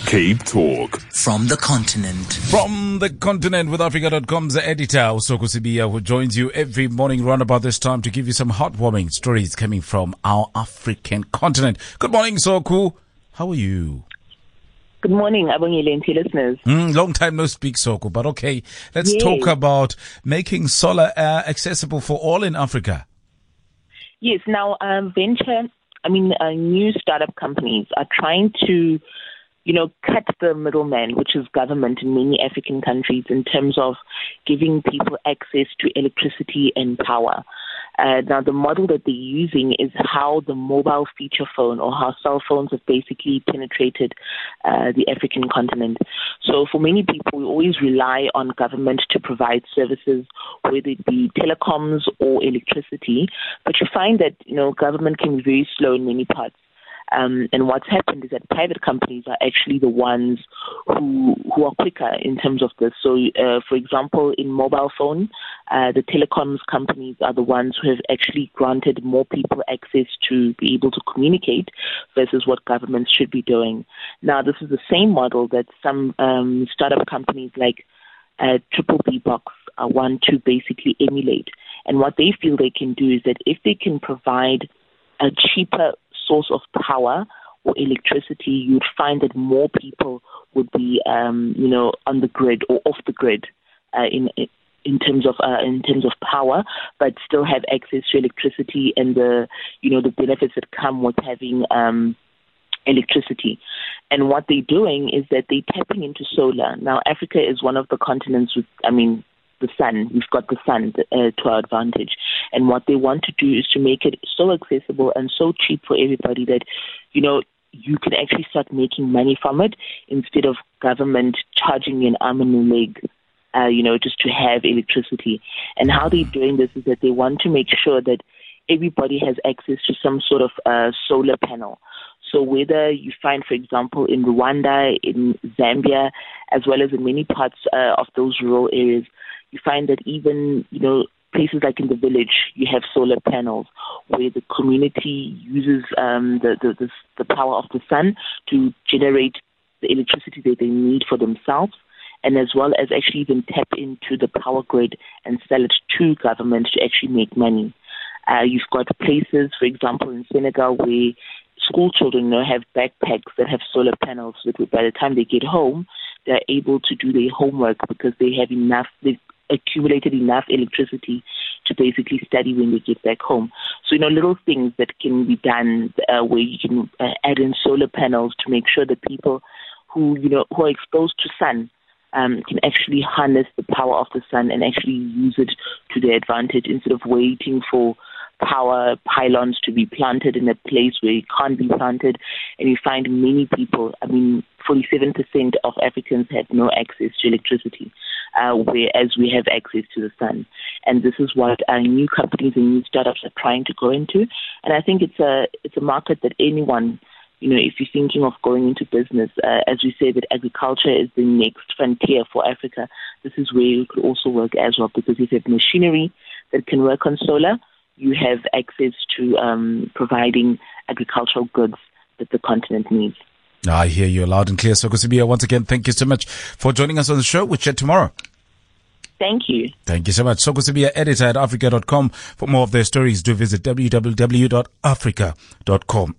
Cape Talk. From the continent. From the continent with Africa.com's editor, Usoko Sibiya, who joins you every morning around about this time to give you some heartwarming stories coming from our African continent. Good morning, Soko. How are you? Good morning, Abongile and listeners. Long time no speak, Soko, but okay. Let's talk about making solar accessible for all in Africa. Yes, now new startup companies are trying to, cut the middleman, which is government in many African countries, in terms of giving people access to electricity and power. Now, the model that they're using is how the mobile feature phone or how cell phones have basically penetrated the African continent. So for many people, we always rely on government to provide services, whether it be telecoms or electricity. But you find that, government can be very slow in many parts. And what's happened is that private companies are actually the ones who are quicker in terms of this. So, for example, in mobile phone, the telecoms companies are the ones who have actually granted more people access to be able to communicate versus what governments should be doing. Now, this is the same model that some startup companies like Triple B Box want to basically emulate. And what they feel they can do is that if they can provide a cheaper source of power or electricity, you'd find that more people would be, on the grid or off the grid in terms of power, but still have access to electricity and the benefits that come with having electricity. And what they're doing is that they're tapping into solar. Now, Africa is one of the continents with, the sun. We've got the sun to our advantage. And what they want to do is to make it so accessible and so cheap for everybody that, you can actually start making money from it instead of government charging you an arm and a leg, just to have electricity. And how they're doing this is that they want to make sure that everybody has access to some sort of solar panel. So whether you find, for example, in Rwanda, in Zambia, as well as in many parts of those rural areas, you find that even, places like in the village, you have solar panels where the community uses the power of the sun to generate the electricity that they need for themselves, and as well as actually even tap into the power grid and sell it to government to actually make money. You've got places, for example, in Senegal where school children have backpacks that have solar panels so that by the time they get home, they're able to do their homework because they've accumulated enough electricity to basically study when they get back home. So, little things that can be done where you can add in solar panels to make sure that people who are exposed to sun can actually harness the power of the sun and actually use it to their advantage instead of waiting for power pylons to be planted in a place where it can't be planted. And you find many people, 47% of Africans have no access to electricity, whereas we have access to the sun. And this is what new companies and new startups are trying to go into. And I think it's a market that anyone, if you're thinking of going into business, as we say that agriculture is the next frontier for Africa, this is where you could also work as well, because if you have machinery that can work on solar, you have access to providing agricultural goods that the continent needs. I hear you loud and clear. Soko Sibiya, once again, thank you so much for joining us on the show. We'll chat tomorrow. Thank you. Thank you so much. Soko Sibiya, editor at Africa.com. For more of their stories, do visit www.africa.com.